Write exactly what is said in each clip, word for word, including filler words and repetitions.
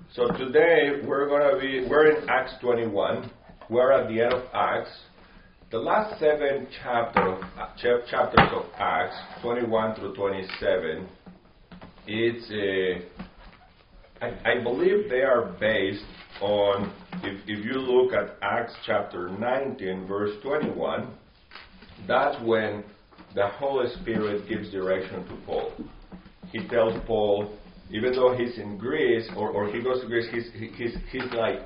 So today we're going to be, we're in Acts twenty-one. We're at the end of Acts. The last seven chapter of, ch- chapters of Acts, twenty-one through twenty-seven, it's a, I, I believe they are based on, if, if you look at Acts chapter nineteen, verse twenty-one, that's when the Holy Spirit gives direction to Paul. He tells Paul, even though he's in Greece, or, or he goes to Greece, he's, he's, he's like,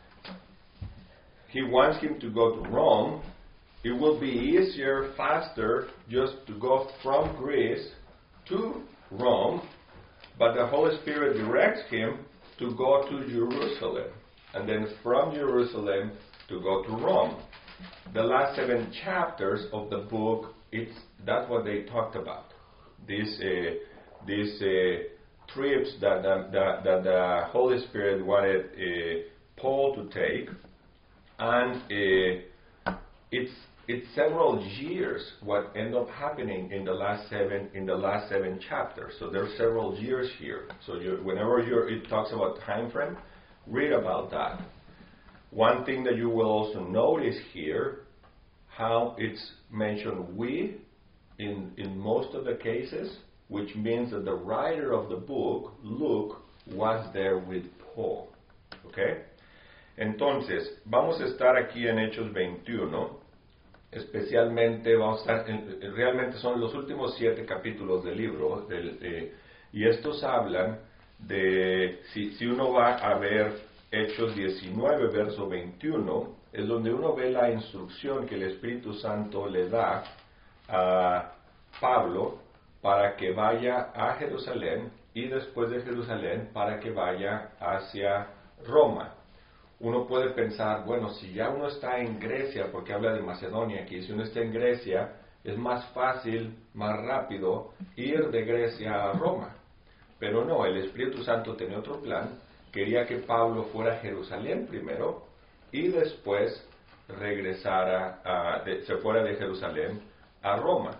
he wants him to go to Rome. It will be easier, faster, just to go from Greece to Rome, but the Holy Spirit directs him to go to Jerusalem, and then from Jerusalem to go to Rome. The last seven chapters of the book, it's that's what they talked about. These uh, these uh, trips that, that, that, that the Holy Spirit wanted uh, Paul to take, and uh, it's it's several years what end up happening in the last seven in the last seven chapters. So there's several years here. So you, whenever you're, it talks about time frame, read about that. One thing that you will also notice here, how it's mentioned we in in most of the cases, which means that the writer of the book, Luke, was there with Paul. ¿Okay? Entonces, vamos a estar aquí en Hechos veintiuno. Especialmente, vamos a estar en, realmente son los últimos siete capítulos del libro. Del, eh, y estos hablan de, si, si uno va a ver Hechos diecinueve, verso veintiuno, es donde uno ve la instrucción que el Espíritu Santo le da a Pablo para que vaya a Jerusalén y después de Jerusalén para que vaya hacia Roma. Uno puede pensar, bueno, si ya uno está en Grecia, porque habla de Macedonia aquí, si uno está en Grecia, es más fácil, más rápido ir de Grecia a Roma. Pero no, el Espíritu Santo tenía otro plan, quería que Pablo fuera a Jerusalén primero y después regresara, a, de, se fuera de Jerusalén a Roma.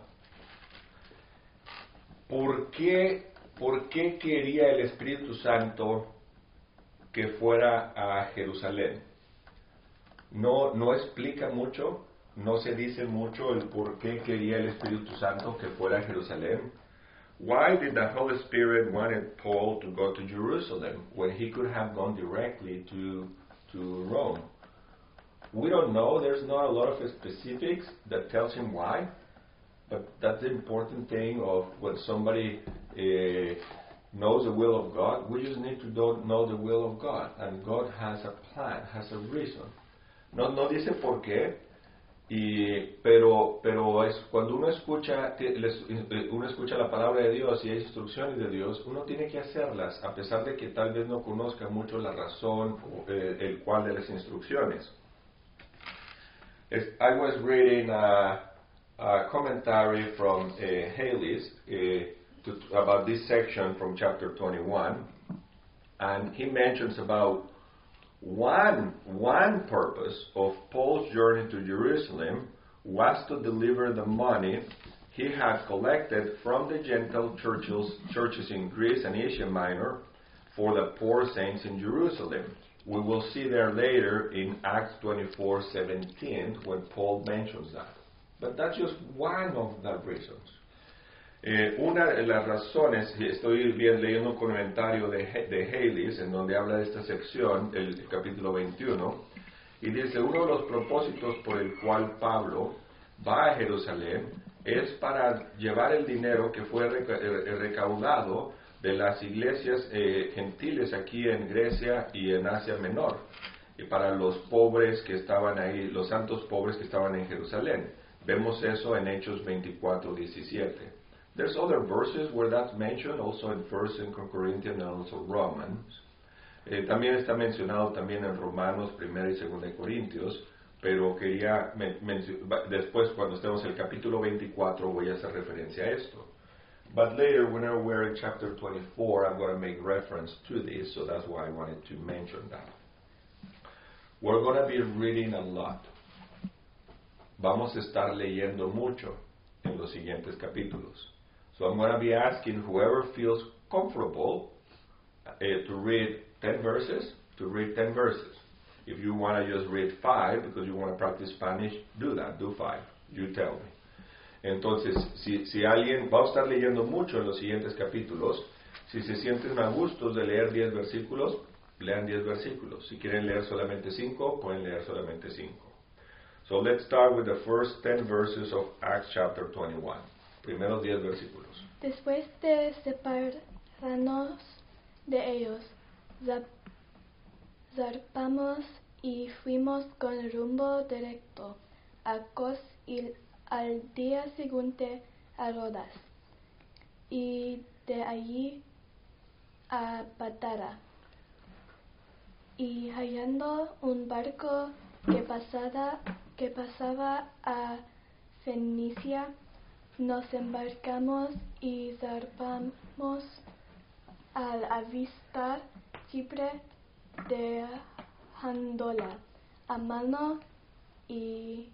¿Por qué, ¿Por qué quería el Espíritu Santo que fuera a Jerusalén? No, no explica mucho, no se dice mucho el por qué quería el Espíritu Santo que fuera a Jerusalén. Why did the Holy Spirit wanted Paul to go to Jerusalem when he could have gone directly to, to Rome? We don't know. There's not a lot of specifics that tells him why. But that's the important thing of when somebody uh, knows the will of God. We just need to know the will of God. And God has a plan, has a reason. No, no dice por qué, y, pero, pero es cuando uno escucha, uno escucha la palabra de Dios y hay instrucciones de Dios, uno tiene que hacerlas, a pesar de que tal vez no conozca mucho la razón o eh, el cual de las instrucciones. I was reading a, a commentary from uh, Haley's uh, to, about this section from chapter twenty-one, and he mentions about one one purpose of Paul's journey to Jerusalem was to deliver the money he had collected from the Gentile churches, churches in Greece and Asia Minor for the poor saints in Jerusalem. We will see there later in Acts twenty-four seventeen when Paul mentions that. But that's just one of the reasons. Eh, una de las razones, estoy bien leyendo un comentario de, de Haley's en donde habla de esta sección, el, el capítulo veintiuno, y dice, uno de los propósitos por el cual Pablo va a Jerusalén es para llevar el dinero que fue reca recaudado de las iglesias eh, gentiles aquí en Grecia y en Asia Menor, y para los pobres que estaban ahí, los santos pobres que estaban en Jerusalén. Vemos eso en Hechos veinticuatro diecisiete. There's other verses where that's mentioned, also in First Corinthians and also Romans. Eh, también está mencionado también en Romanos, Primera y Segunda de Corintios, pero quería, después cuando estemos en el capítulo veinticuatro voy a hacer referencia a esto. But later, whenever we're in chapter twenty-four, I'm going to make reference to this, so that's why I wanted to mention that. We're going to be reading a lot. Vamos a estar leyendo mucho en los siguientes capítulos. So I'm going to be asking whoever feels comfortable uh, to read ten verses, to read ten verses. If you want to just read five because you want to practice Spanish, do that, do five. You tell me. Entonces, si, si alguien va a estar leyendo mucho en los siguientes capítulos, si se sienten a gustos de leer diez versículos, lean diez versículos. Si quieren leer solamente cinco, pueden leer solamente cinco. So let's start with the first ten verses of Acts chapter twenty-one. Primeros diez versículos. Después de separarnos de ellos, zap- zarpamos y fuimos con rumbo directo a Kos y al día siguiente a Rodas, y de allí a Patara. Y hallando un barco que pasaba, que pasaba a Fenicia, nos embarcamos y zarpamos al avistar Chipre, dejándola a mano y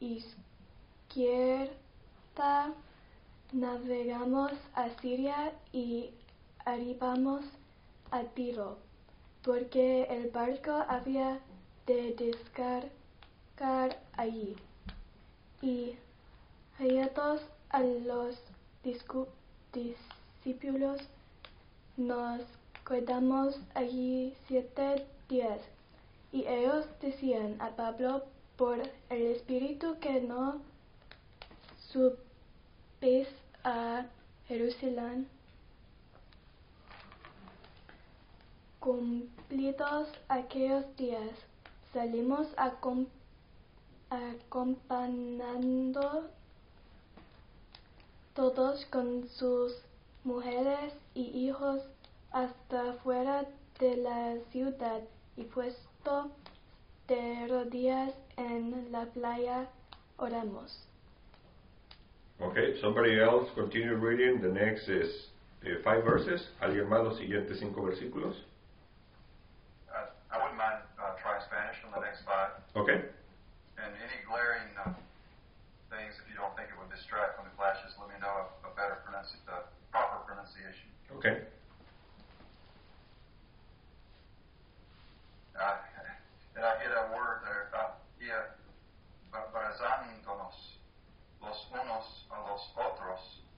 izquierda. Navegamos a Siria y arribamos a Tiro, porque el barco había de descargar allí. Y hallados a los discu- discípulos, nos quedamos allí siete días. Y ellos decían a Pablo por el Espíritu que no subís a Jerusalén. Cumplidos aquellos días, salimos acom- acompañando todos con sus mujeres y hijos hasta fuera de la ciudad, y puesto de rodillas en la playa, oramos. Okay, somebody else continue reading. The next is uh, five verses. ¿Alguien más los siguientes cinco versículos? Uh, I wouldn't mind uh, trying Spanish on the next five. Okay. And any glaring uh, things, if you don't think it would distract from the class, just let me know a, a better pronunci- uh, proper pronunciation. Okay. Uh, and I hit a word there. Uh, yeah, abrazándonos los unos a los otros,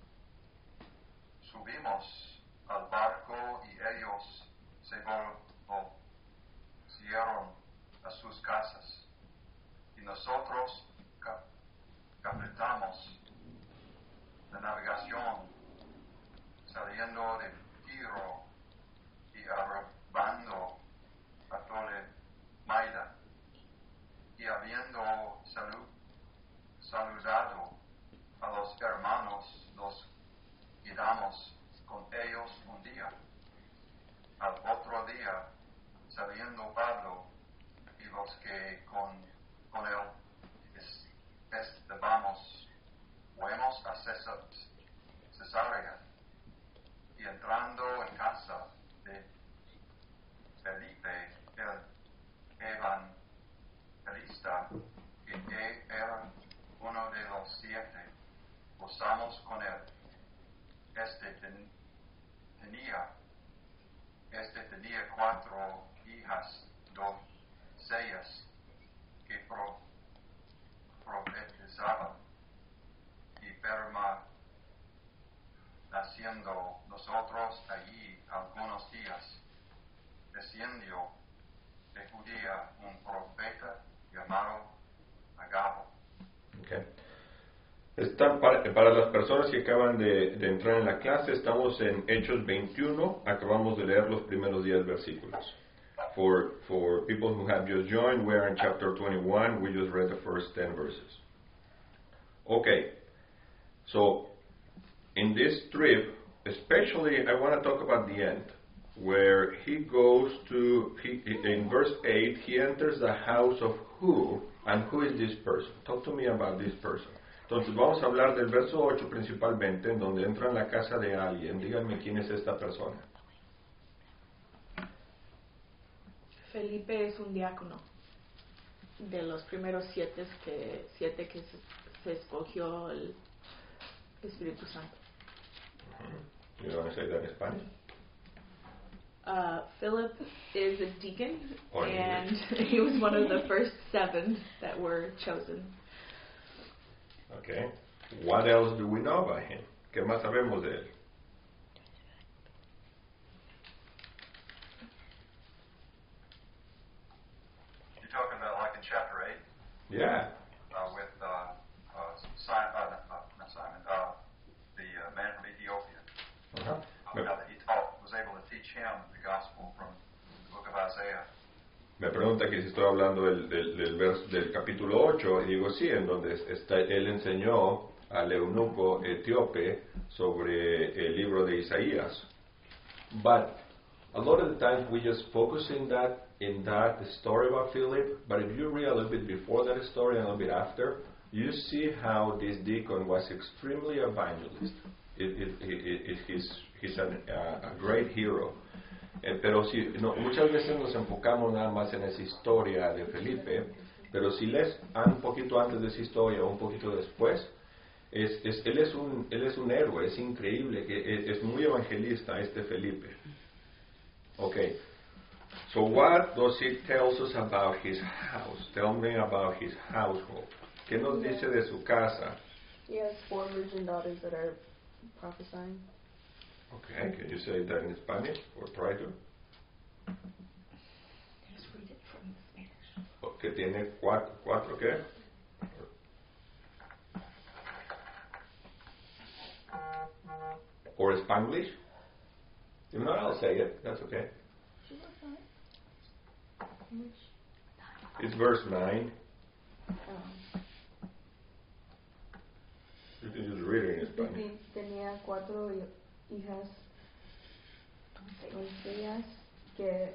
subimos al barco y ellos se volvieron a sus casas. Y nosotros cap- capitamos la navegación saliendo de Tiro y arribando a Tolemaida, y habiendo salu- saludado a los hermanos, nos quedamos con ellos un día. Al otro día, saliendo Pablo y los que con, con él es- estábamos, fuimos a Cesa- Cesarea, y entrando en casa de Felipe, el evangelista, que era uno de los siete, posamos con él. Este ten- tenía, este tenía cuatro hijas doncellas que pro, profetizaban, y permaneciendo nosotros allí algunos días, descendió de Judea un profeta llamado Agabo. Okay. Está para, para las personas que acaban de, de entrar en la clase, estamos en Hechos veintiuno, acabamos de leer los primeros diez versículos. For, for people who have just joined, we're in chapter twenty-one, we just read the first ten verses. Okay, so in this trip, especially I want to talk about the end, where he goes to, he, in verse eight, he enters the house of who, and who is this person? Talk to me about this person. Entonces vamos a hablar del verso ocho principalmente, en donde entra en la casa de alguien. Díganme quién es esta persona. Felipe es un diácono de los primeros siete que, siete que se, se escogió el Espíritu Santo. Uh-huh. You want to say that in Spanish? Uh, Philip is a deacon, Or and he was one of the first seven that were chosen. Okay. What else do we know about him? ¿Qué más sabemos de él? You're talking about like in chapter eight Yeah. uh, with uh, uh, Simon, uh, uh, not Simon, uh, the uh, man from Ethiopia. Ajá. Uh, how that he taught, was able to teach him the gospel from the book of Isaiah. Me pregunta que si estoy hablando del, del, del, vers- del capítulo ocho, y digo sí, en donde está, él enseñó al eunuco etíope sobre el libro de Isaías. But a lot of the times we just focus in that, in that story about Philip, but if you read a little bit before that story and a little bit after, you see how this deacon was extremely evangelist. It, it, it, it, he's he's an, uh, a great hero. Eh, pero si, no, muchas veces nos enfocamos nada más en esa historia de Felipe, pero si lees un poquito antes de esa historia o un poquito después, es, es, él, es un, él es un héroe, es increíble, que es, es muy evangelista este Felipe. Okay, so what does it tell us about his house? Tell me about his household. ¿Qué nos dice de su casa? He has four virgin daughters that are prophesying. Okay, can you say that in Spanish or try to? Just read it from the Spanish. Que tiene cuatro, cuatro ¿qué? Or Spanglish? If not, I'll say it. That's okay. It's verse nine. Um, You can just read it in Spanish. Tenía cuatro hi- hijas doncellas que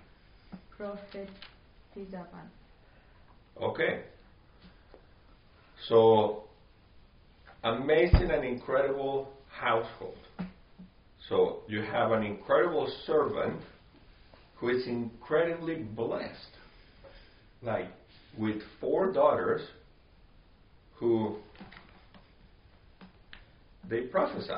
profetizaban. Okay. So, amazing and incredible household. So, you have an incredible servant who is incredibly blessed. Like, with four daughters who they prophesy.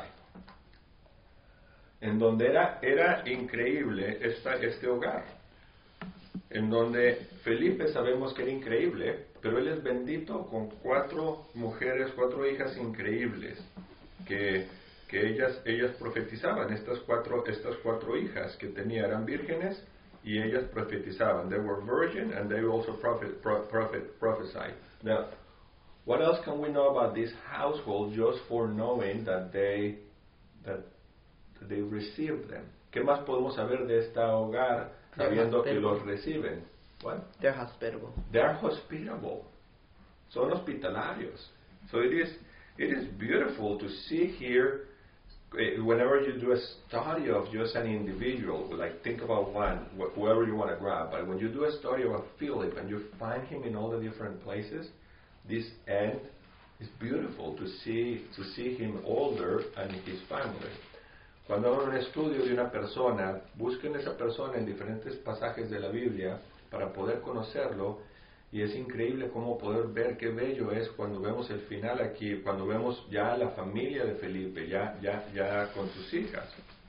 En donde era, era increíble esta, este hogar. En donde Felipe sabemos que era increíble, pero él es bendito con cuatro mujeres, cuatro hijas increíbles, que, que ellas, ellas profetizaban. Estas cuatro, estas cuatro hijas que tenía eran vírgenes y ellas profetizaban. They were virgin and they also prophet, pro, prophet, prophesied. Now, what else can we know about this household just for knowing that they, that they received them? ¿Qué más podemos saber de este hogar sabiendo que los reciben? What? They're hospitable. They're hospitable. Son hospitalarios. So it is, it is beautiful to see here, uh, whenever you do a study of just an individual, like think about one, wh- whoever you want to grab, but when you do a study of Philip and you find him in all the different places, this end is beautiful to see, to see him older and his family. Cuando hagan un estudio de una persona, busquen esa persona en diferentes pasajes de la Biblia para poder conocerlo, y es increíble cómo poder ver qué bello es cuando vemos el final aquí, cuando vemos ya la familia de Felipe, ya, ya, ya con sus hijas.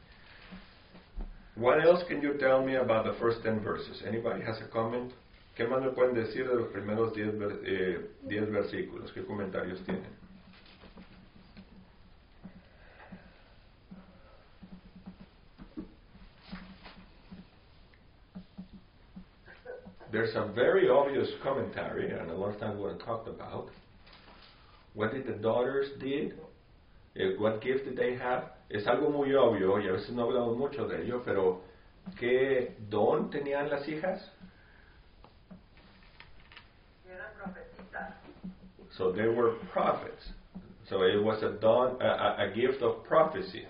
What else can you tell me about the first ten verses? Anybody has a comment? ¿Qué más me pueden decir de los primeros diez, ver, eh, diez versículos? ¿Qué comentarios tienen? There's a very obvious commentary, and a lot of times what I talked about. What did the daughters did? Eh, what gift did they have? Es algo muy obvio, y a veces no hablamos mucho de ello, pero ¿qué don tenían las hijas? So they were prophets. So it was a dawn, a, a, a gift of prophecy.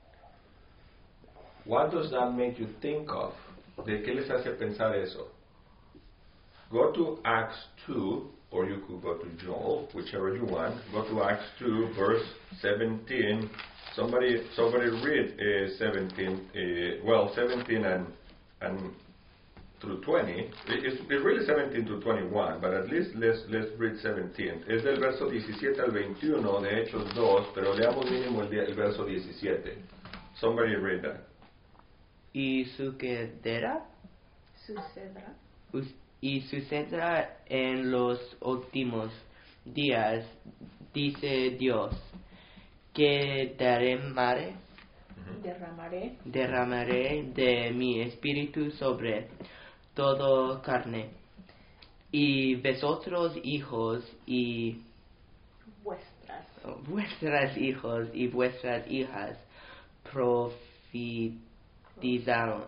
What does that make you think of? ¿De qué les hace pensar eso? Go to Acts two, or you could go to Joel, whichever you want. Go to Acts two, verse seventeen. Somebody, somebody read uh, seventeen. Uh, well, seventeen and and through twenty. It, it's, it's really seventeen to twenty-one, but at least let's let's read seventeen. Es del verso diecisiete al veintiuno de Hechos dos, pero leamos mínimo el, el verso diecisiete. Somebody read that. y sucederá sucederá us- y sucederá en los últimos días, dice Dios, que derramaré, derramaré derramaré de mi espíritu sobre todo carne, y vosotros hijos y vuestras vuestras hijos y vuestras hijas profetizarán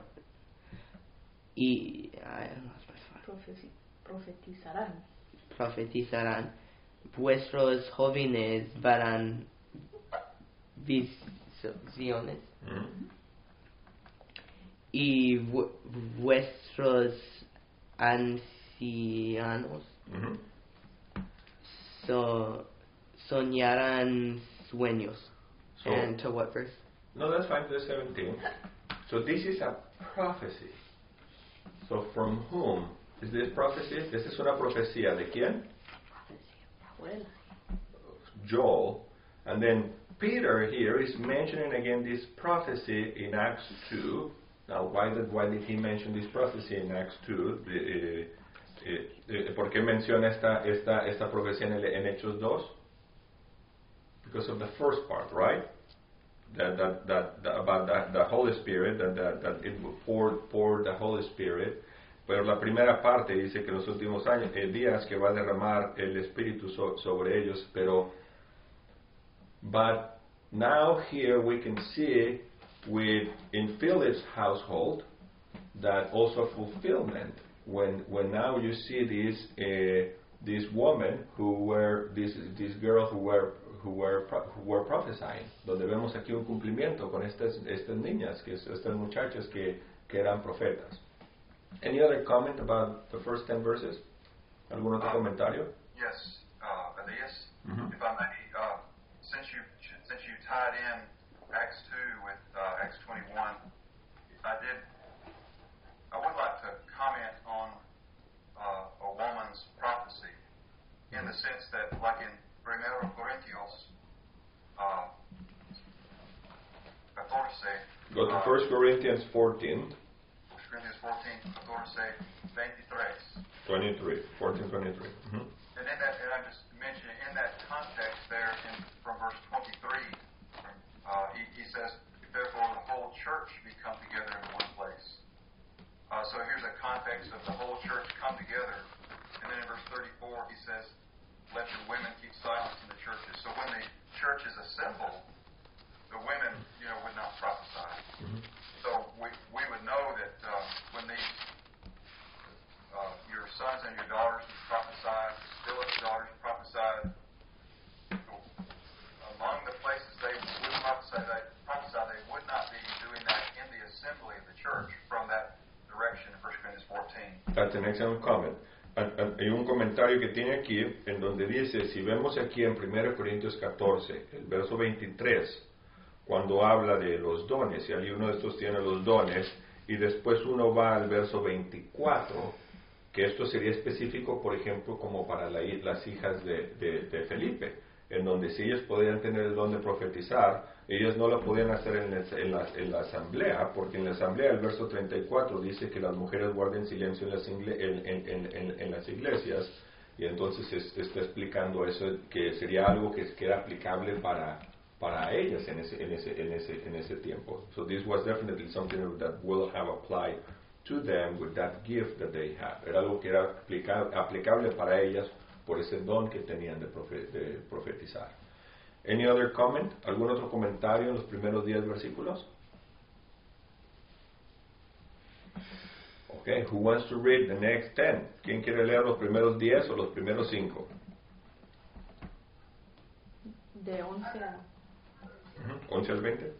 y I lost my thought. profeci- profetizarán profetizarán, vuestros jóvenes verán visiones Mhm. y vu- vuestros ancianos Mhm. so, soñarán sueños. So- And to what verse? No, that's fine, verse seventeen. So this is a prophecy. So from whom is this prophecy? Esta es una profecía de quién? Abuela. Joel. And then Peter here is mentioning again this prophecy in Acts two. Now, why did, why did he mention this prophecy in Acts two? Eh, eh, eh, ¿Por qué menciona esta, esta, esta profecía en, el, en Hechos dos? Because of the first part, right? That, that, that, that about the, the Holy Spirit, that, that, that it poured, poured the Holy Spirit. Pero la primera parte dice que en los últimos años, eh, días que va a derramar el Espíritu so, sobre ellos, pero but now here we can see with in Philip's household that also fulfillment when when now you see this uh, this woman who were this this girl who were who were pro- who were prophesying, donde vemos aquí un cumplimiento con estas estas niñas, que es- estas muchachas que que eran profetas. Any other comment about the first ten verses? ¿Algún otro Uh, comentario? Yes, uh, Elias, Mhm. if I may, uh, since you since you tied in Acts two with uh, Acts twenty-one, I did. I would like to comment on uh, a woman's prophecy, in the sense that, like in Primero Corintios, uh, catorce. Go to uh, First Corinthians fourteen. First Corinthians fourteen, catorce, veintitrés. twenty-three, fourteen, twenty-three. Mhm. And in that, and I'm just mentioning in that context there, in, from verse twenty-three, uh, he, he says, "Therefore the whole church be come together in one place." Uh, so here's a context of the whole church come together. And then in verse thirty-four, he says, "Let your women keep silence in the churches." So when the church is assembled, the women, you know, would not prophesy. Mhm. So we we would know that uh, when these uh, your sons and your daughters prophesied, Philip's daughters prophesied, among the places they would prophesy, they prophesy, they would not be doing that in the assembly of the church from that direction in First Corinthians fourteen. That's an excellent comment. And- and Hay un comentario que tiene aquí en donde dice, si vemos aquí en Primera Corintios catorce, el verso veintitrés, cuando habla de los dones, y alguno de estos tiene los dones, y después uno va al verso veinticuatro, que esto sería específico, por ejemplo, como para la- las hijas de, de- de Felipe, en donde si ellas podían tener el don de profetizar, ellas no lo podían hacer en, la- en la, en la asamblea, porque en la asamblea el verso treinta y cuatro dice que las mujeres guarden silencio en las, ingle- en, en- en- en- en las iglesias, y entonces es- está explicando eso, que sería algo que, que era aplicable para, para ellas en ese, en, ese, en, ese, en ese tiempo. So this was definitely something that will have applied to them with that gift that they had. Era algo que era aplica- aplicable para ellas por ese don que tenían de, profe- de profetizar. Any other comment? ¿Algún otro comentario en los primeros diez versículos? Okay, who wants to read the next ten? ¿Quién quiere leer los primeros diez o los primeros cinco? De once a once al veinte.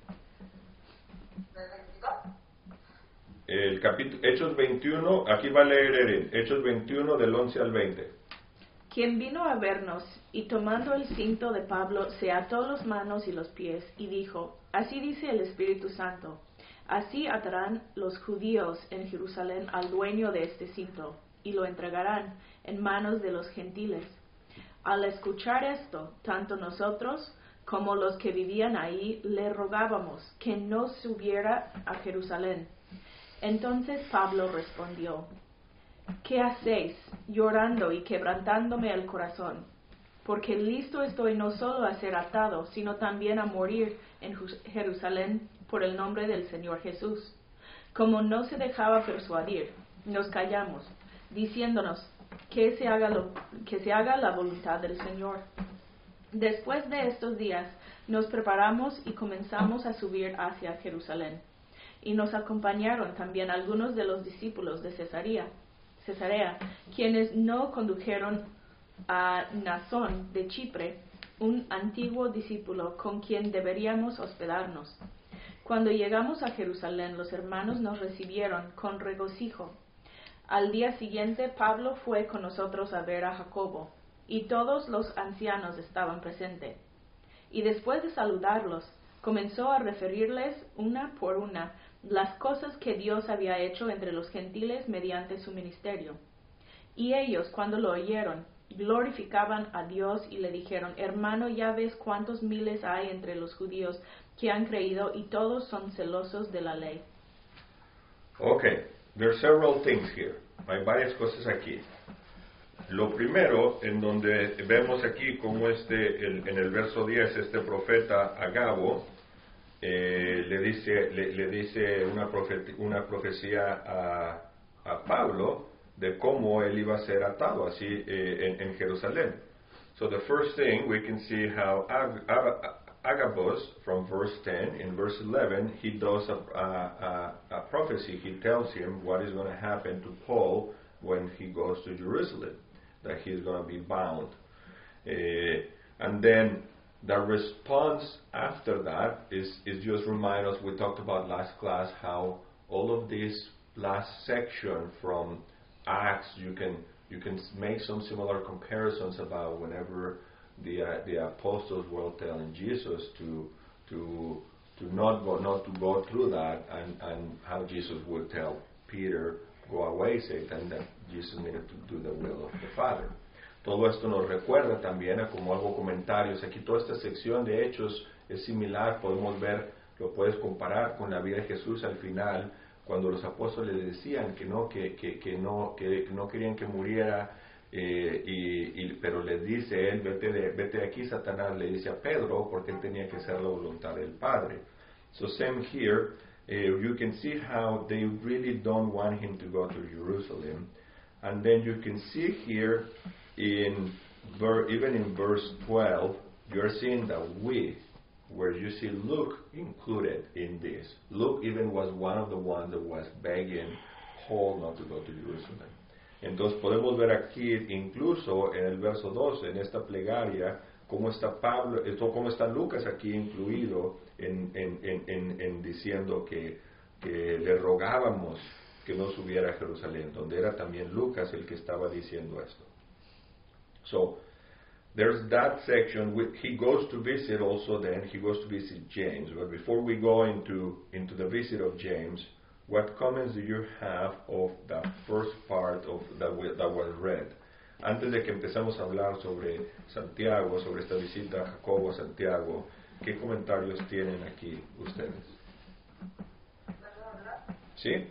El capítulo, Hechos veintiuno, aquí va a leer Erin, Hechos veintiuno del once al veinte. Quien vino a vernos, y tomando el cinto de Pablo, se ató las manos y los pies, y dijo, así dice el Espíritu Santo, así atarán los judíos en Jerusalén al dueño de este cinto, y lo entregarán en manos de los gentiles. Al escuchar esto, tanto nosotros como los que vivían ahí le rogábamos que no subiera a Jerusalén, Entonces Pablo respondió: ¿Qué hacéis, llorando y quebrantándome el corazón? Porque listo estoy no solo a ser atado, sino también a morir en Jerusalén por el nombre del Señor Jesús. Como no se dejaba persuadir, nos callamos, diciéndonos que se haga, lo, que se haga la voluntad del Señor. Después de estos días, nos preparamos y comenzamos a subir hacia Jerusalén. Y nos acompañaron también algunos de los discípulos de Cesarea, Cesarea, quienes no condujeron a Nazón de Chipre, un antiguo discípulo con quien deberíamos hospedarnos. Cuando llegamos a Jerusalén, los hermanos nos recibieron con regocijo. Al día siguiente, Pablo fue con nosotros a ver a Jacobo, y todos los ancianos estaban presentes. Y después de saludarlos, comenzó a referirles una por una las cosas que Dios había hecho entre los gentiles mediante su ministerio. Y ellos, cuando lo oyeron, glorificaban a Dios y le dijeron: Hermano, ya ves cuántos miles hay entre los judíos que han creído y todos son celosos de la ley. Okay, there are several things here. Hay varias cosas aquí. Lo primero, en donde vemos aquí como este, el, en el verso diez, este profeta Agabo eh, le dice, le, le dice una, profeti, una profecía a, a Pablo de cómo él iba a ser atado así eh, en, en Jerusalén. So the first thing, we can see how Ag, Ag, Agabus, from verse ten, in verse eleven, he does a, a, a, a prophecy. He tells him what is going to happen to Paul when he goes to Jerusalem, that he's going to be bound. Uh, and then the response after that is, is just remind us, we talked about last class, how all of this last section from Acts, you can you can make some similar comparisons about whenever the uh, the apostles were telling Jesus to to to not go not to go through that, and, and how Jesus would tell Peter, go away, Satan, that Jesus needed to do the will of the Father. Todo esto nos recuerda también a como algo comentarios. Aquí toda esta sección de Hechos es similar, podemos ver, lo puedes comparar con la vida de Jesús al final, cuando los apóstoles le decían que no, que, que, que no, que no querían que muriera, eh, y, y, pero les dice él, vete de, vete de aquí, Satanás, le dice a Pedro, porque él tenía que hacer la voluntad del Padre. So same here, uh, you can see how they really don't want him to go to Jerusalem. And then you can see here, in ver, even in verse twelve, you're seeing that we, where you see Luke included in this. Luke even was one of the ones that was begging Paul not to go to Jerusalem. Entonces podemos ver aquí, incluso en el verso doce, en esta plegaria, cómo está Pablo, esto, cómo está Lucas aquí incluido en, en, en, en, en diciendo que, que le rogábamos que no subiera a Jerusalén, donde era también Lucas el que estaba diciendo esto. So, there's that section. He goes to visit also then, he goes to visit James. But before we go into, into the visit of James, what comments do you have of the first part of that, we, that was read? Antes de que empezamos a hablar sobre Santiago, sobre esta visita a Jacobo a Santiago, ¿qué comentarios tienen aquí ustedes? ¿Sí?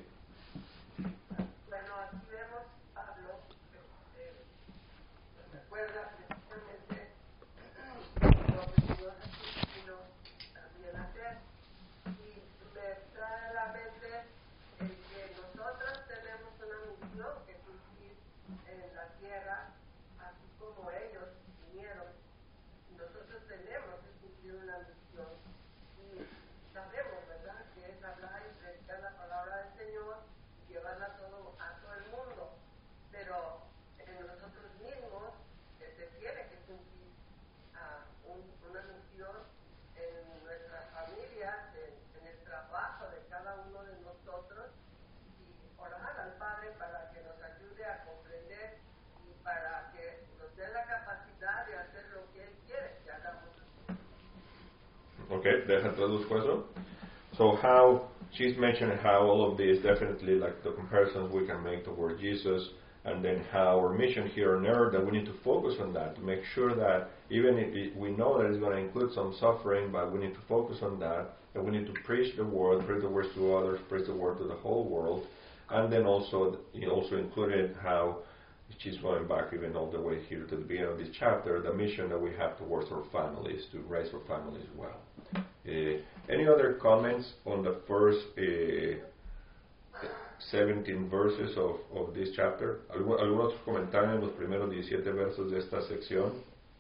Okay, deja traduzco eso. So how, she's mentioning how all of this, definitely like the comparisons we can make toward Jesus, and then how our mission here on earth, that we need to focus on that, to make sure that even if it, we know that it's going to include some suffering, but we need to focus on that, that we need to preach the word, preach the words to others, preach the word to the whole world, and then also he also included how she's going back even all the way here to the beginning of this chapter, the mission that we have towards our families, to raise our families well. Uh, any other comments on the first uh, seventeen verses of, of this chapter? ¿Algún, ¿Algún otro comentario en los primeros diecisiete versos de esta sección?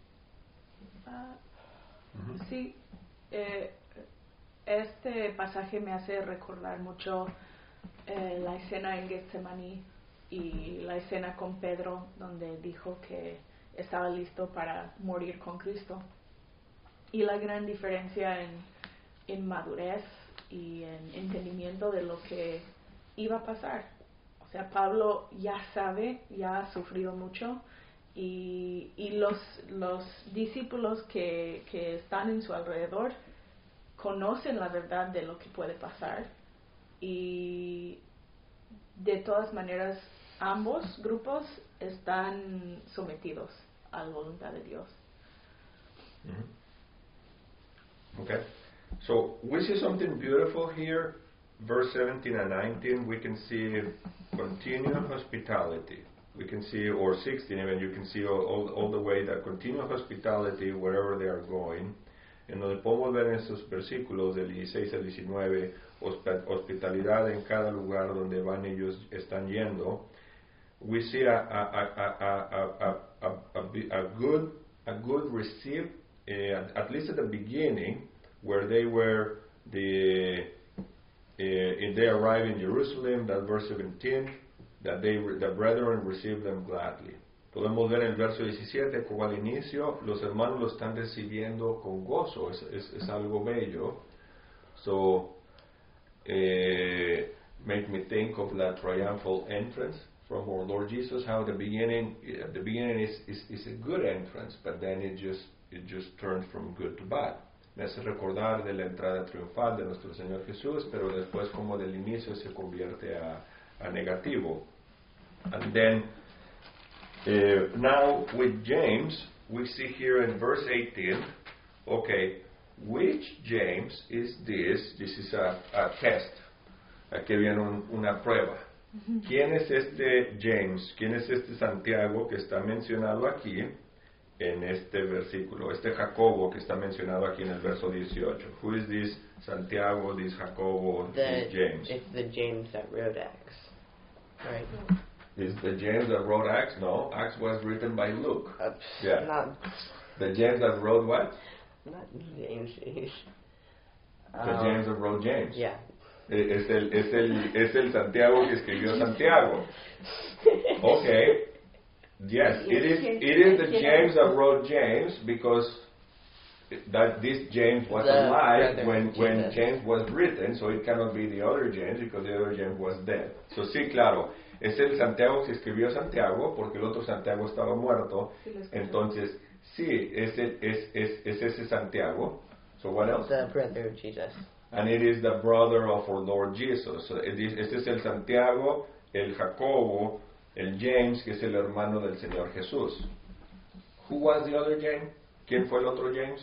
Ah, Ujú. Sí, eh, este pasaje me hace recordar mucho eh, la escena en Getsemaní y la escena con Pedro, donde dijo que estaba listo para morir con Cristo. Y la gran diferencia en, en madurez y en entendimiento de lo que iba a pasar. O sea, Pablo ya sabe, ya ha sufrido mucho, y, y los, los discípulos que, que están en su alrededor conocen la verdad de lo que puede pasar, y de todas maneras ambos grupos están sometidos a la voluntad de Dios. Mhm. Okay, so we see something beautiful here. Verse seventeen and nineteen, we can see continued hospitality. We can see, or sixteen even, you can see all, all, all the way that continued hospitality wherever they are going. En donde podemos ver en estos versículos del dieciséis al diecinueve, hosp- hospitalidad en cada lugar donde van ellos están yendo. We see a, a, a, a, a, a, a, a, a good a good receive, uh, at least at the beginning, where they were the uh, they arrived in Jerusalem, that verse seventeen, that they the brethren received them gladly. Podemos ver en el verso diecisiete como al inicio los hermanos lo están recibiendo con gozo, es, es, es algo bello. So, uh, make me think of that triumphal entrance from our Lord Jesus, how the beginning, at the beginning is, is, is a good entrance, but then it just, it just turns from good to bad. Me hace recordar de la entrada triunfal de nuestro Señor Jesús, pero después como del inicio se convierte a, a negativo. And then, uh, now with James, we see here in verse eighteen, okay, which James is this? This is a, a test. Aquí viene un, una prueba. ¿Quién es este James? ¿Quién es este Santiago que está mencionado aquí en este versículo? Este Jacobo que está mencionado aquí en el verso dieciocho. Who is this Santiago, this Jacobo, The, this James? It's the James that wrote Acts, right? Is the James that wrote Acts? No, Acts was written by Luke. Uh, Yeah. Not, The James that wrote what? not James. The Um, James that wrote James. Yeah. Es el, es el, es el Santiago que escribió Santiago. Okay. Yes, it is, it is the James that wrote James, because that this James was The alive brother when, of when Jesus. James was written, so it cannot be the other James, because the other James was dead. So sí, claro, es el Santiago que escribió Santiago, porque el otro Santiago estaba muerto. Sí, lo escuché. Entonces, sí, es, el, es, es, es ese Santiago. So what else? The brother of Jesus. And it is the brother of our Lord Jesus. So it is- este es el Santiago, el Jacobo, el James, que es el hermano del Señor Jesús. Who was the other James? ¿Quién fue el otro James?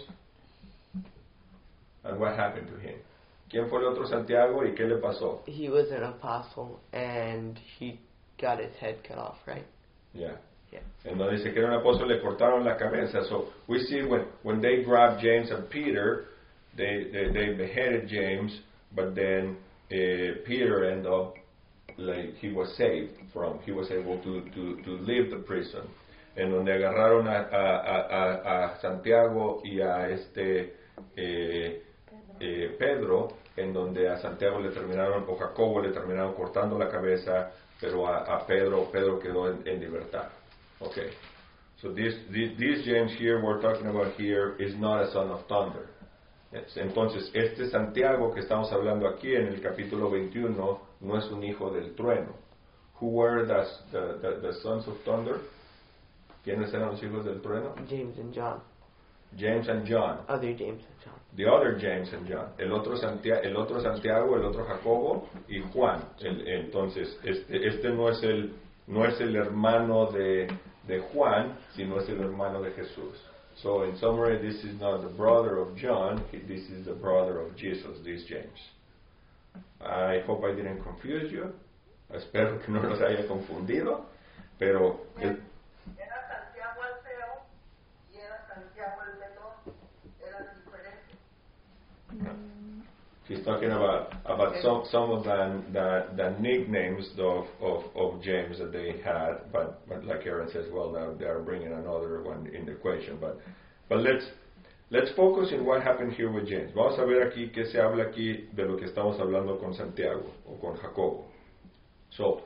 And what happened to him? ¿Quién fue el otro Santiago y qué le pasó? He was an apostle and he got his head cut off, right? Yeah. Yeah. En donde dice que era un apóstol, le cortaron la cabeza. So we see when, when they grabbed James and Peter, they, they, they beheaded James, but then uh, Peter ended up, like, he was saved from, he was able to, to, to leave the prison. En donde agarraron a, a, a, a Santiago y a este eh, eh, Pedro, en donde a Santiago le terminaron, o Jacobo le terminaron cortando la cabeza, pero a, a Pedro, Pedro quedó en, en libertad. Okay, so this, this, this James here we're talking about here is not a son of thunder. Es- Entonces, este Santiago que estamos hablando aquí en el capítulo veintiuno no es un hijo del trueno. Who were the, the, the, the sons of thunder? ¿Quiénes eran los hijos del trueno? James and John. James and John. Other James and John. The other James and John. El otro, Santia- el otro Santiago, el otro Jacobo y Juan. El- entonces, este, este no es el no es el hermano de, de Juan, sino es el hermano de Jesús. So in summary, this is not the brother of John, this is the brother of Jesus, this James. I hope I didn't confuse you. Espero que no los haya confundido, pero el, Era Santiago el feo y era Santiago el menor, eran diferentes. he's talking about about some some of the the, the nicknames of, of, of James that they had, but, but like Aaron says, well, now they are bringing another one in the equation. But but let's let's focus on what happened here with James. Vamos a ver aquí qué se habla aquí de lo que estamos hablando con Santiago o con Jacobo. So,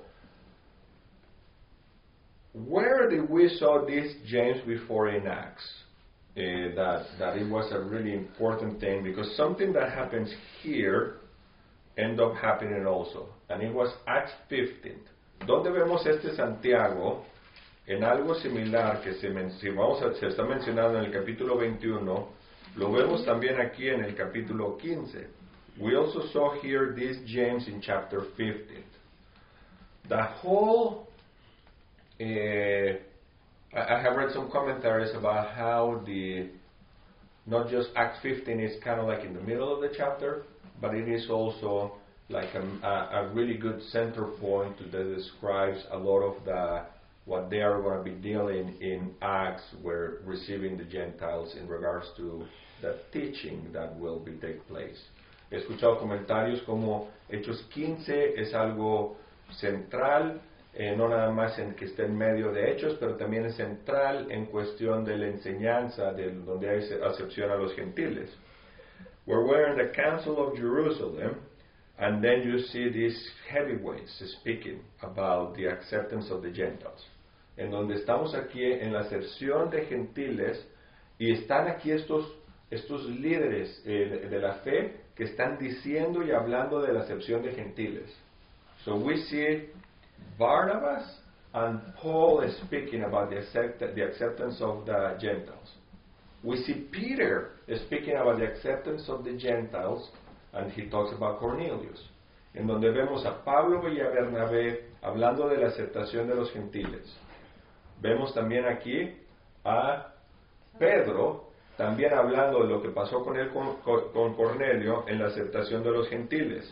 where did we saw this James before in Acts? Uh, that that it was a really important thing because something that happens here end up happening also, and it was Acts fifteen. Donde vemos este Santiago en algo similar que se, men- si vamos a, se está mencionado en el capítulo veintiuno, lo vemos también aquí en el capítulo quince. We also saw here this James in chapter fifteen. The whole, uh, I, I have read some commentaries about how the, not just Acts fifteen is kind of like in the middle of the chapter, but it is also like a, a, a really good center point that describes a lot of the, what they are going to be dealing in Acts, where receiving the Gentiles in regards to the teaching that will be take place. He escuchado comentarios como Hechos quince es algo central, eh, no nada más en que esté en medio de Hechos, pero también es central en cuestión de la enseñanza, de donde hay acepción a los gentiles. Where we're in the Council of Jerusalem, and then you see these heavyweights speaking about the acceptance of the Gentiles. En donde estamos aquí en la acepción de gentiles, y están aquí estos, estos líderes eh, de la fe que están diciendo y hablando de la acepción de gentiles. So we see Barnabas and Paul is speaking about the, accept- the acceptance of the Gentiles. We see Peter is speaking about the acceptance of the Gentiles, and he talks about Cornelius. En donde vemos a Pablo y a Bernabé hablando de la aceptación de los gentiles. Vemos también aquí a Pedro también hablando de lo que pasó con él con, con Cornelio en la aceptación de los gentiles.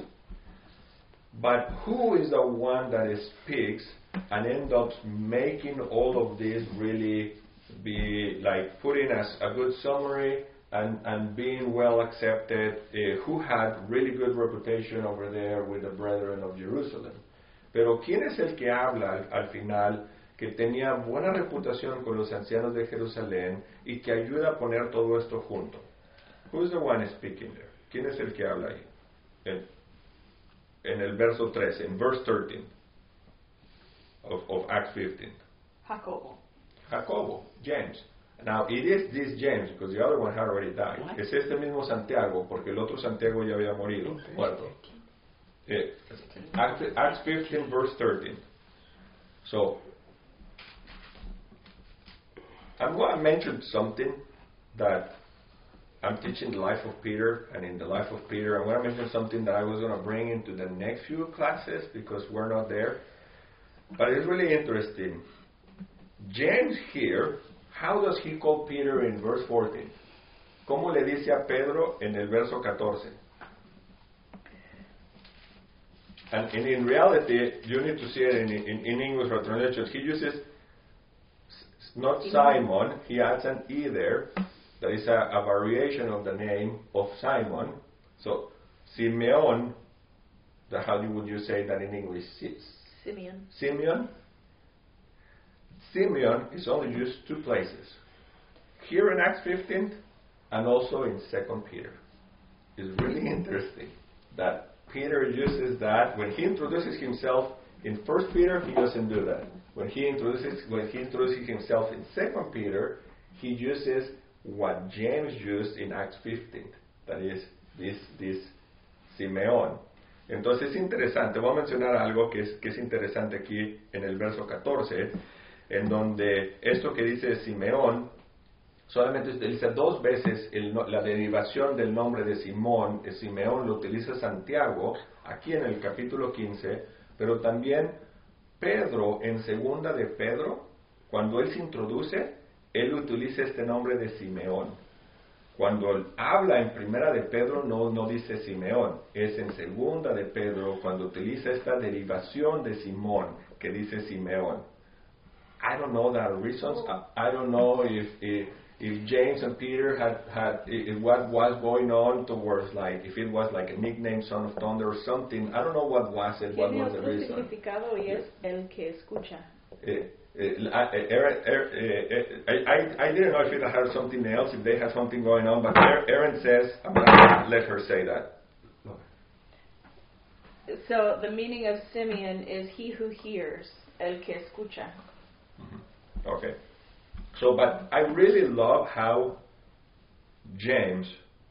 But who is the one that speaks and ends up making all of this really be like putting as a good summary and, and being well accepted, uh, who had really good reputation over there with the brethren of Jerusalem? Pero ¿quién es el que habla al, al final que tenía buena reputación con los ancianos de Jerusalén y que ayuda a poner todo esto junto? Who's the one speaking there? ¿Quién es el que habla ahí? En, en el verso trece, en verse thirteen of, of Acts fifteen. Jacobo. Jacobo, James. Now, it is this James, because the other one had already died. What? Es este mismo Santiago, porque el otro Santiago ya había morido, muerto. Eh, Acts, Acts fifteen, verse thirteen. So, I'm going to mention something that I'm teaching the life of Peter, and in the life of Peter, I'm going to mention something that I was going to bring into the next few classes, because we're not there. But it's really interesting. James here, how does he call Peter in verse fourteen? ¿Cómo le dice a Pedro en el verso catorce? And, and in reality, you need to see it in, in, in English or translation. He uses s- not Simon, he adds an E there. That is a, a variation of the name of Simon. So, Simeon, the, how would you say that in English? Si- Simeon. Simeon. Simeon is only used two places. Here in Acts fifteen and also in Second Peter. It's really interesting that Peter uses that. When he introduces himself in First Peter, he doesn't do that. When he introduces when he introduces himself in Second Peter, he uses what James used in Acts fifteen. That is this this Simeon. Entonces es interesante. Voy a mencionar algo que es, que es interesante aquí en el verso catorce, en donde esto que dice Simeón, solamente utiliza dos veces el, la derivación del nombre de Simón. Simeón lo utiliza Santiago, aquí en el capítulo quince, pero también Pedro, en segunda de Pedro, cuando él se introduce, él utiliza este nombre de Simeón. Cuando él habla en primera de Pedro, no, no dice Simeón, es en segunda de Pedro cuando utiliza esta derivación de Simón, que dice Simeón. I don't know the reasons. I, I don't know if, if if James and Peter had had if what was going on towards, like, if it was like a nickname, Son of Thunder or something. I don't know what was it. What Tiene was the otro reason? significado y es el que escucha. Eh, eh, I, Aaron, Aaron, eh, I, I, I didn't know if it had something else, if they had something going on, but Aaron says, I'm going to let her say that. So the meaning of Simeon is he who hears, el que escucha. Mm-hmm. Okay. So, but I really love how James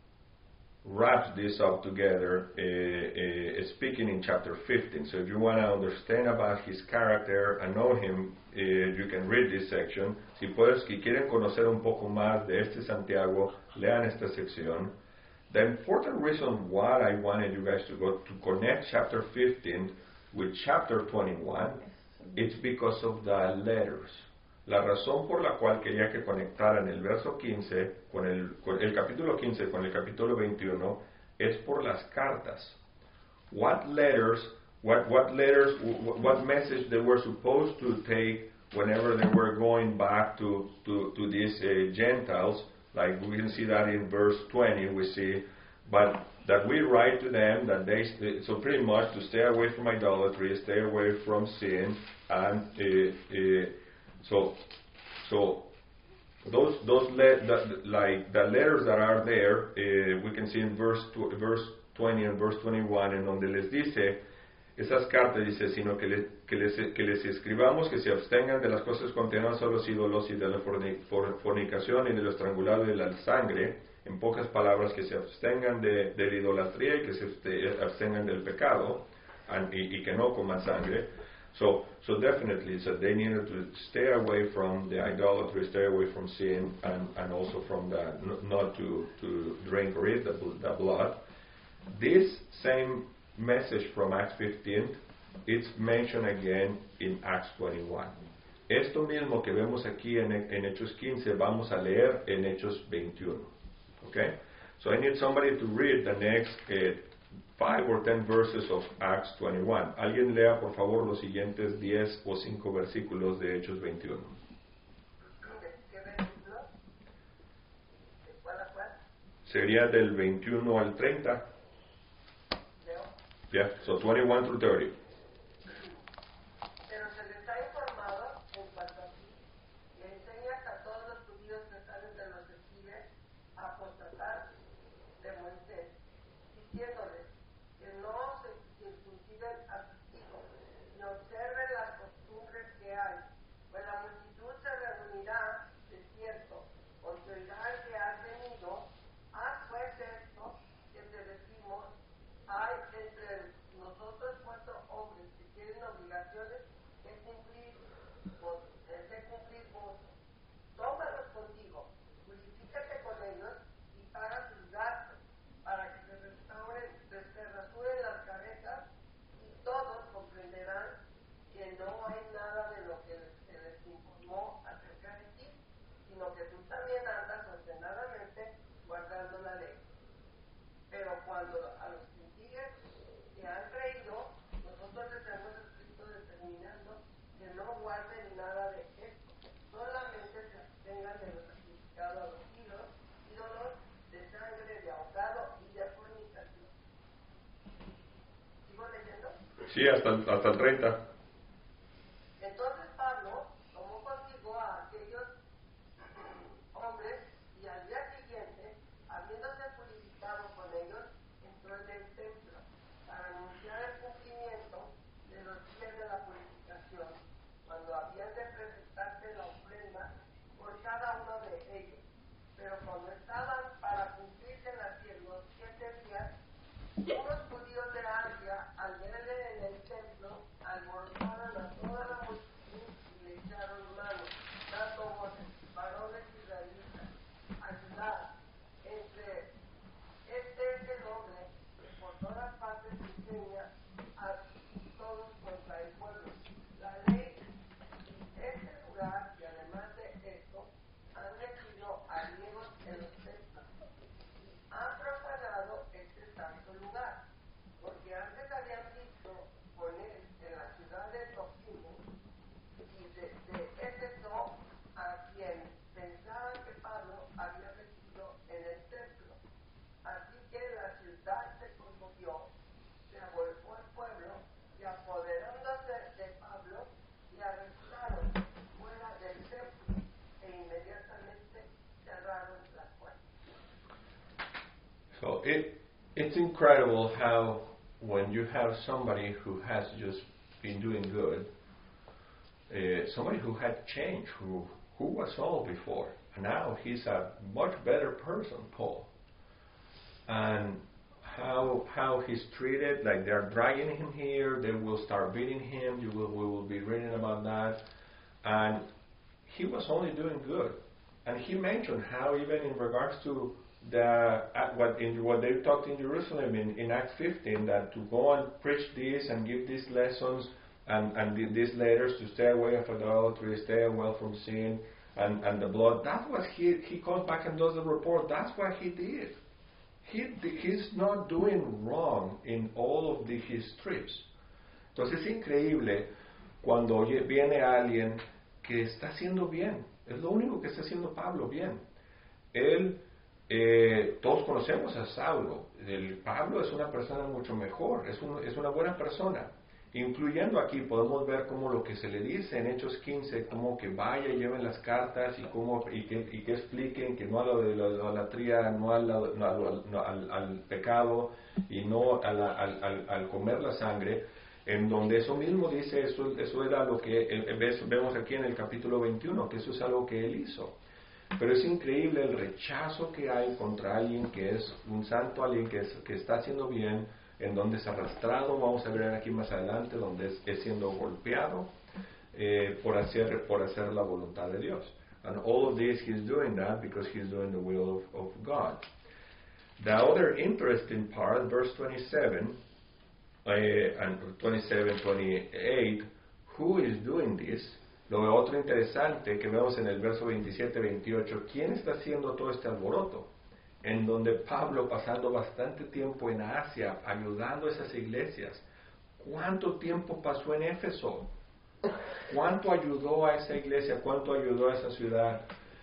wraps this up together, uh, uh, speaking in chapter fifteen. So if you want to understand about his character and know him, uh, you can read this section. Si puedes, si quieren conocer un poco más de este Santiago, lean esta sección. The important reason why I wanted you guys to go to connect chapter fifteen with chapter twenty-one, it's because of the letters. La razón por la cual quería que conectaran el verso quince con el, con el capítulo quince con el capítulo veintiuno es por las cartas. What letters, what, what letters, what message they were supposed to take whenever they were going back to, to, to these uh, Gentiles, like we can see that in verse twenty, we see, but that we write to them that they, so pretty much to stay away from idolatry, stay away from sin, and uh, uh, So, so those those le- the, like the letters that are there, uh, we can see in verse tw- verse twenty and verse twenty-one, en donde les dice esas cartas, dice, sino que, le, que les que les escribamos que se abstengan de las cosas condenadas a los ídolos y de la forni- for- fornicación y de lo estrangulado y de la sangre. En pocas palabras, que se abstengan de, de la idolatría y que se abste- abstengan del pecado, and, y, y que no coman sangre. So, so definitely, so they needed to stay away from the idolatry, stay away from sin, and, and also from the n- not to, to drink or eat the, the blood. This same message from Acts fifteen, it's mentioned again in Acts twenty-one. Esto mismo que vemos aquí en, en Hechos quince, vamos a leer en Hechos veintiuno. Okay? So I need somebody to read the next uh, five or ten verses of Acts twenty-one. Alguien lea, por favor, los siguientes diez o cinco versículos de Hechos veintiuno. ¿Qué versículo? ¿De cuál a cuál? Sería del veintiuno al treinta. Leo. Yeah, so twenty-one through thirty. Pero se les ha informado en cuanto a ti, y enseñas a todos los judíos que están entre los gentiles a apostatar de Moisés, diciéndoles que no se circunciden a sus hijos, ni observen las costumbres que hay, pues la multitud se reunirá, de cierto, porque oirán que has venido, haz pues esto que te decimos, hay entre nosotros cuatro hombres que tienen obligaciones de cumplir, vos- de cumplir vos. Tómalos contigo, purifícate con ellos y paga sus gastos, para que se restauren, se rasuren las cabezas, y todos comprenderán que no hay nada de lo que se les informó acerca de ti, sino que tú también andas ordenadamente guardando la ley. Pero cuando a los gentiles que han creído, nosotros les hemos escrito determinando que no guarden nada de esto, solamente se abstengan de lo sacrificado a los ídolos, ídolos de sangre, de ahogado y de fornicación. ¿Sigo leyendo? Sí, hasta, hasta el treinta. Entonces Pablo tomó consigo a aquellos hombres y al día siguiente, habiéndose purificado con ellos, entró en el templo para anunciar el cumplimiento de los días de la purificación, cuando habían de presentarse la ofrenda por cada uno de ellos. Pero cuando estaban para cumplirse las die- los siete días, unos judíos de Asia, al verle en el templo, alborotaron So it it's incredible how when you have somebody who has just been doing good, uh, somebody who had changed, who who was all before, and now he's a much better person, Paul. And how how he's treated, like they're dragging him here, they will start beating him. You will we will be reading about that, and he was only doing good. And he mentioned how even in regards to the uh, what in what they talked in Jerusalem in, in Acts fifteen, that to go and preach this and give these lessons and, and the, these letters to stay away from adultery, stay away from sin and, and the blood. That's what he he comes back and does the report. That's what he did. He he's not doing wrong in all of the, his trips. Entonces es increíble cuando oye, viene alguien que está haciendo bien. Es lo único que está haciendo Pablo bien. Él, eh, todos conocemos a Saulo. El Pablo es una persona mucho mejor, es, un, es una buena persona. Incluyendo aquí podemos ver cómo lo que se le dice en Hechos quince, como que vaya y lleven las cartas y, cómo, y, que, y que expliquen que no a lo de la idolatría, no, a la, no, a, no al, al pecado y no a la, al, al, al comer la sangre. En donde eso mismo dice, eso, eso era lo que eh, vemos aquí en el capítulo veintiuno, que eso es algo que él hizo. Pero es increíble el rechazo que hay contra alguien que es un santo, alguien que, es, que está haciendo bien, en donde es arrastrado, vamos a ver aquí más adelante, donde es, es siendo golpeado eh, por, hacer, por hacer la voluntad de Dios. And all of this he's doing that because he's doing the will of, of God. The other interesting part, verse twenty-seven, Uh, and twenty-seven, twenty-eight, who is doing this? Lo otro interesante que vemos en el verso veintisiete, veintiocho, ¿quién está haciendo todo este alboroto? En donde Pablo, pasando bastante tiempo en Asia, ayudando a esas iglesias. ¿Cuánto tiempo pasó en Éfeso? ¿Cuánto ayudó a esa iglesia? ¿Cuánto ayudó a esa ciudad?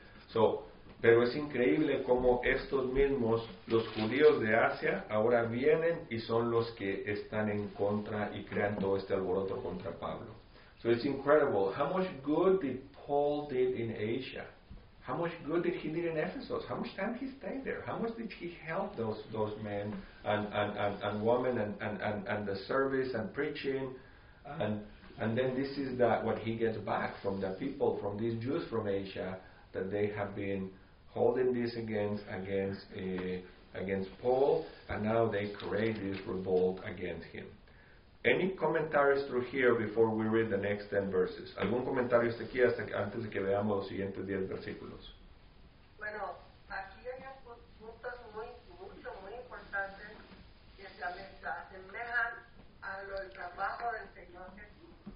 So, pero es increíble cómo estos mismos, los judíos de Asia, ahora vienen y son los que están en contra y crean todo este alboroto contra Pablo. So it's incredible. How much good did Paul did in Asia? How much good did he did in Ephesus? How much time he stayed there? How much did he help those those men and, and, and, and women and, and, and, and the service and preaching? And and then this is that what he gets back from the people, from these Jews from Asia, that they have been holding this against against uh, against Paul, and now they create this revolt against him. Any commentaries through here before we read the next ten verses? ¿Algún comentario hasta aquí hasta que, antes de que veamos los siguientes diez versículos? Bueno, aquí hay puntos muy, mucho, muy importantes que se asemejan a lo del trabajo del Señor Jesús.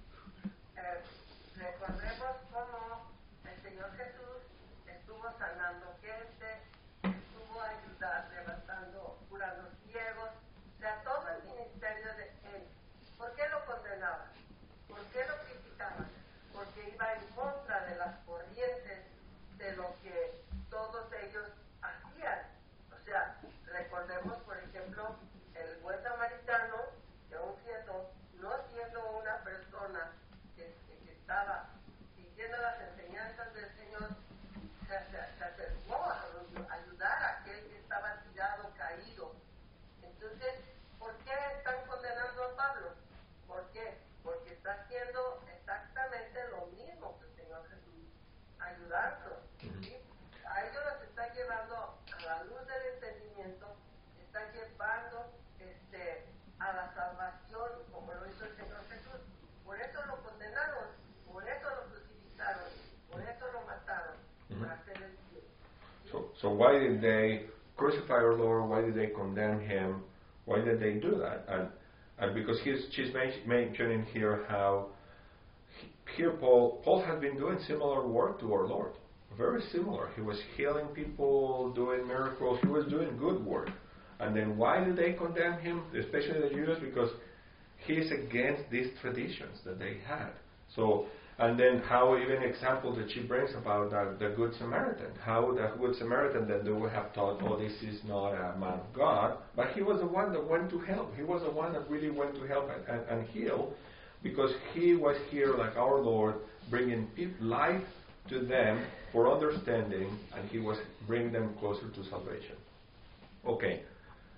Eh, recordemos cómo el Señor Jesús estuvo sanando gente, estuvo ayudando, levantando, curando ciegos, o sea, todo el ministerio de Él. ¿Por qué lo condenaban? ¿Por qué lo criticaban? Porque iba en contra de las corrientes de lo que todos ellos hacían. O sea, recordemos, por ejemplo, el buen samaritano, que aún siendo, no siendo una persona que, que, que estaba siguiendo las enseñanzas del Señor, se, se, se acercó a ayudar a aquel que estaba tirado, caído. Entonces, ¿por qué están condenando a Pablo? ¿Por qué? Porque está haciendo exactamente lo mismo que el Señor Jesús, ayudando. ¿Sí? A ellos los está llevando a la luz del entendimiento, está llevando este, a la salvación, como lo hizo el Señor Jesús. Por eso lo condenaron, por eso lo crucificaron, por eso lo mataron, mm-hmm. para hacer el bien. ¿Sí? So, so why did they crucify our Lord? Why did they condemn him? Why did they do that? And And because he's, she's mentioning here how he, here Paul Paul had been doing similar work to our Lord, very similar. He was healing people, doing miracles. He was doing good work. And then why did they condemn him, especially the Jews? Because he's against these traditions that they had. So, and then how even examples that she brings about the, the Good Samaritan, how the Good Samaritan that they would have thought, oh, this is not a man of God, but he was the one that went to help. He was the one that really went to help and, and, and heal, because he was here like our Lord, bringing people, life to them for understanding, and he was bringing them closer to salvation. Okay,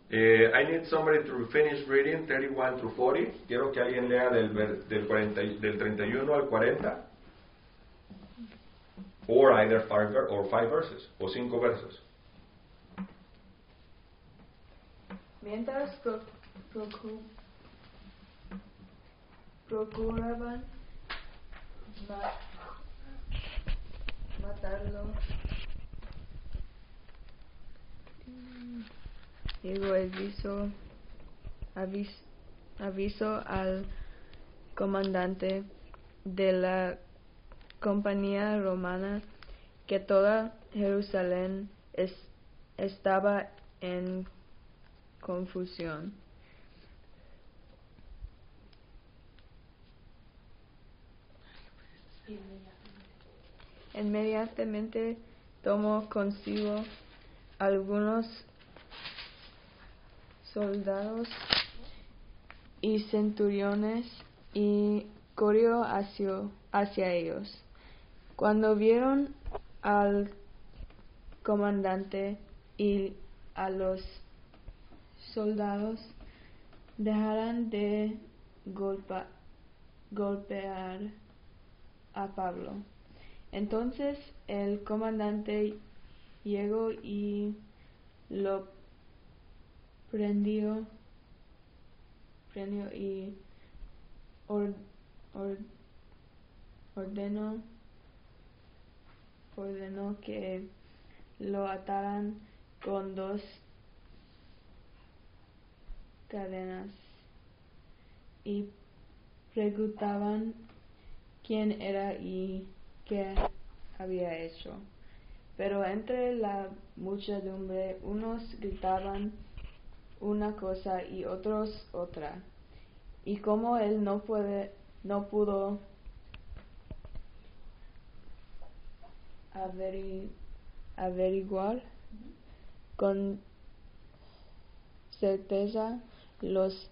Eh, I need somebody to finish reading thirty-one through forty. Quiero que alguien lea del, ver- del, cuarenta, y- del treinta y uno al cuarenta. Or either five, ver- or five verses, o cinco versos. Mientras pro- procu- procuraban ma- matarlo, llegó aviso, avis- aviso al comandante de la compañía romana que toda Jerusalén es- estaba en confusión. Inmediatamente tomó consigo algunos soldados y centuriones y corrió hacia, hacia ellos. Cuando vieron al comandante y a los soldados, dejaron de golpa- golpear a Pablo. Entonces el comandante llegó y lo prendió, prendió y or- or- ordenó, ordenó que lo ataran con dos cadenas y preguntaban quién era y qué había hecho. Pero entre la muchedumbre unos gritaban una cosa y otros otra. Y como él no puede, no pudo averi- averiguar con certeza los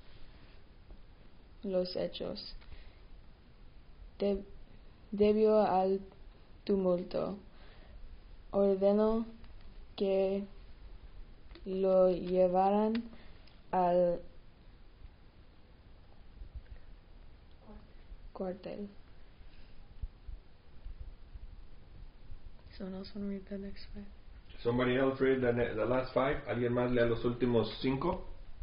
los hechos, de- debido al tumulto, ordenó que lo llevaran al cuartel. Someone else want to read the next five? Somebody else read the, ne- the last five. ¿Alguien más lea los últimos cinco?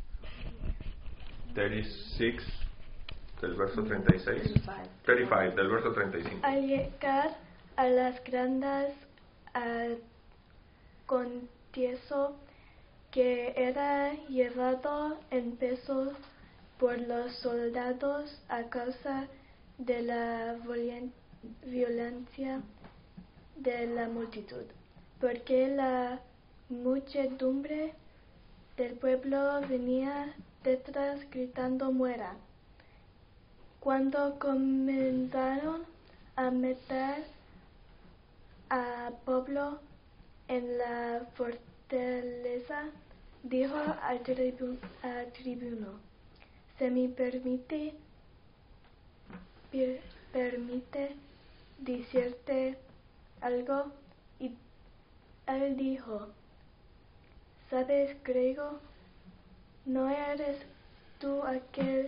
thirty-six del verso treinta y seis. treinta y cinco del verso treinta y cinco. Al llegar a las grandes al contieso que era llevado en peso por los soldados a causa de la volien- violencia de la multitud, porque la muchedumbre del pueblo venía detrás gritando muera. Cuando comenzaron a meter a Pablo en la fortaleza, dijo al, tribu- al tribuno: ¿Se me permite, per- permite decirte algo? Y él dijo: ¿Sabes griego? ¿No eres tú aquel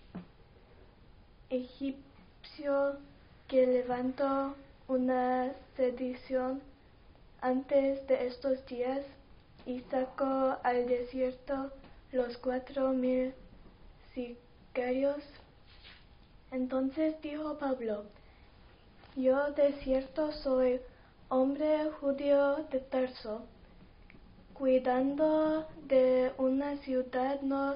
egipcio que levantó una sedición antes de estos días y sacó al desierto los cuatro mil sicarios? Entonces dijo Pablo: Yo de cierto soy hombre judío de Tarso, cuidando de una ciudad no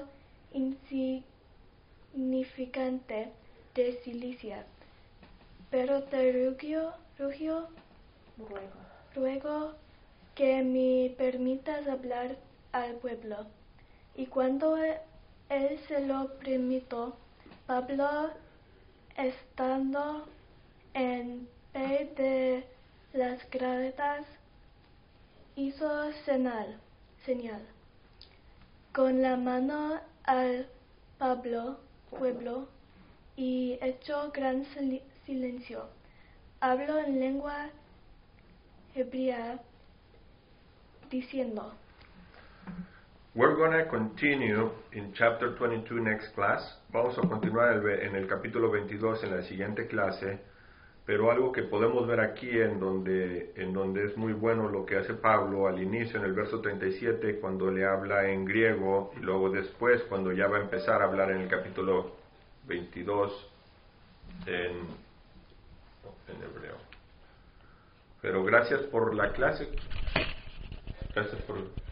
insignificante de Cilicia, pero te ruego, ruego, ruego que me permitas hablar al pueblo. Y cuando él se lo permitió, Pablo, estando en pie de las gradas, hizo señal, señal con la mano al Pablo, pueblo, y echó gran sil- silencio. Habló en lengua hebrea, diciendo: We're going to continue in chapter twenty-two next class. Vamos a continuar el ve- en el capítulo veintidós en la siguiente clase, pero algo que podemos ver aquí en donde, en donde es muy bueno lo que hace Pablo al inicio en el verso treinta y siete cuando le habla en griego y luego después cuando ya va a empezar a hablar en el capítulo veintidós en, en hebreo. Pero gracias por la clase. Gracias por